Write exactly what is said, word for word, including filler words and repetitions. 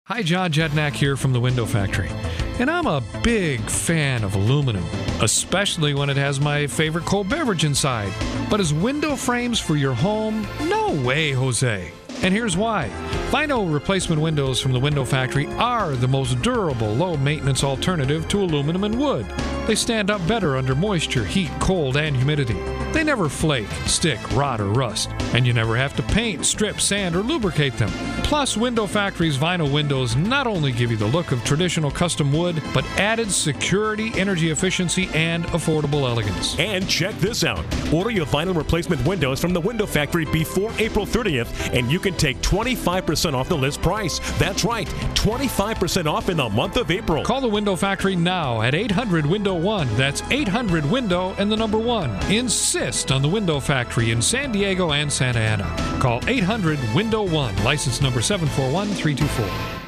Hi, John Jednak here from the Window Factory. And I'm a big fan of aluminum, especially when it has my favorite cold beverage inside. But as window frames for your home, no way, Jose. And here's why. Vinyl replacement windows from the Window Factory are the most durable, low-maintenance alternative to aluminum and wood. They stand up better under moisture, heat, cold, and humidity. They never flake, stick, rot, or rust. And you never have to paint, strip, sand, or lubricate them. Plus, Window Factory's vinyl windows not only give you the look of traditional custom wood, but added security, energy efficiency, and affordable elegance. And check this out. Order your vinyl replacement windows from the Window Factory before April thirtieth, and you can take twenty-five percent off the list price. That's right, twenty-five percent off in the month of April. Call the Window Factory now at eight hundred window one. That's eight hundred window and the number one. Insist on the Window Factory in San Diego and Santa Ana. Call eight hundred window one. License number seven four one three two four.